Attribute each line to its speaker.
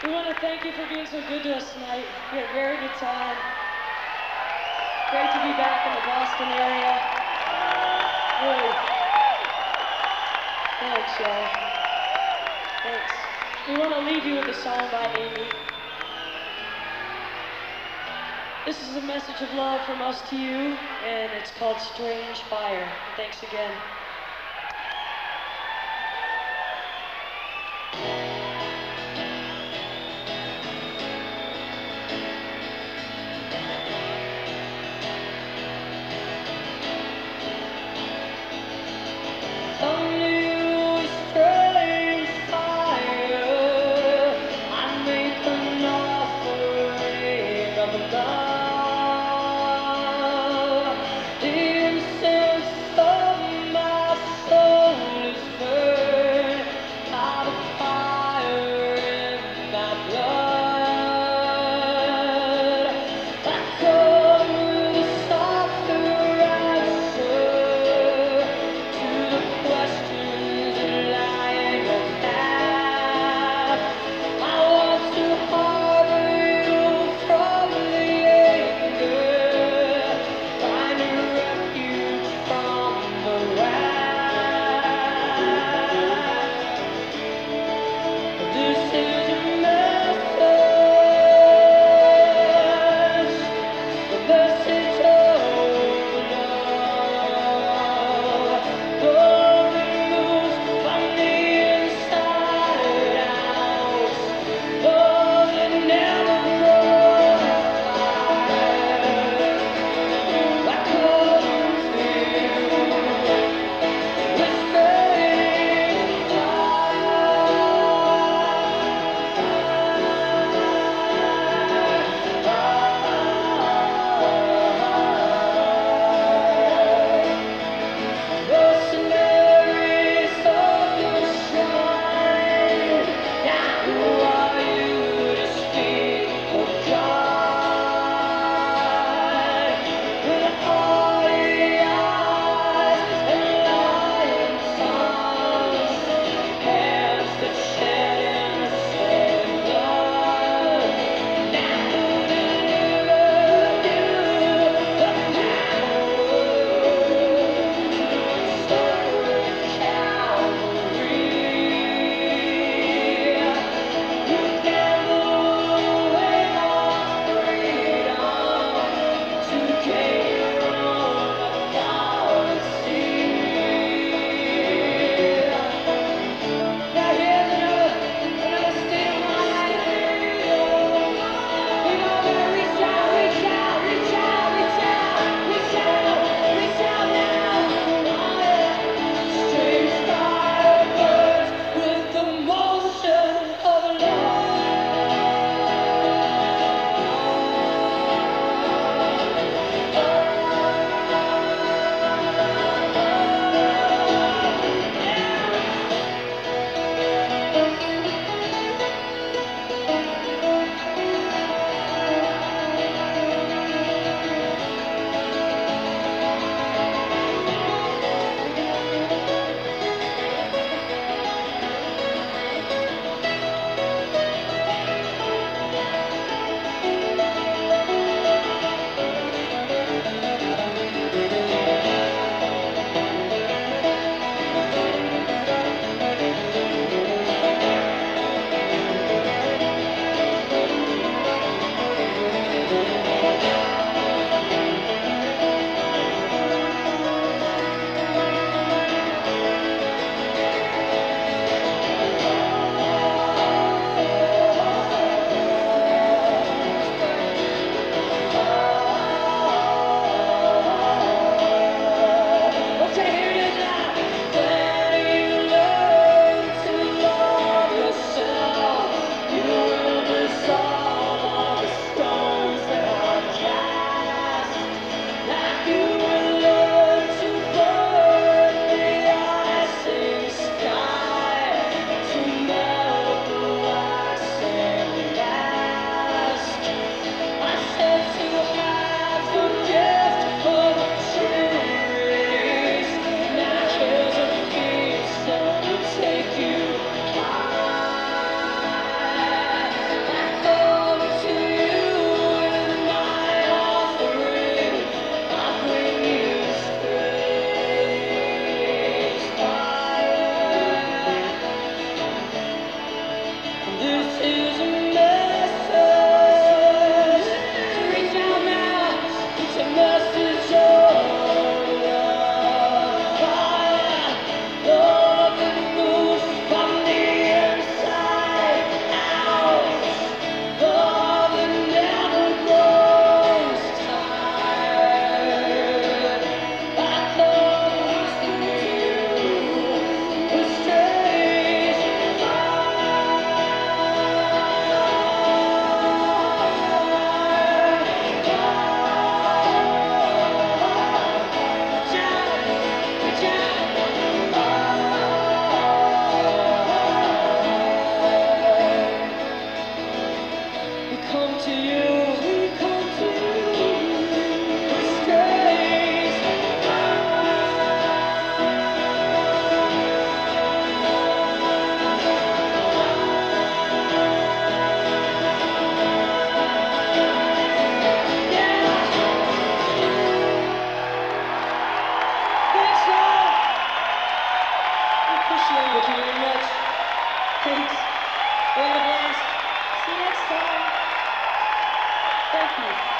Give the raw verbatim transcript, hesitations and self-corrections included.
Speaker 1: We want to thank you for being so good to us tonight. We had a very good time. Great to be back in the Boston area. Really. Thanks, y'all. Thanks. We want to leave you with a song by Amy. This is a message of love from us to you, and it's called Strange Fire. Thanks again. come to you. We come to you. Stays. Yeah. Thanks, y'all. Appreciate it very much. Thanks. We had a blast. See you next time. Thank you.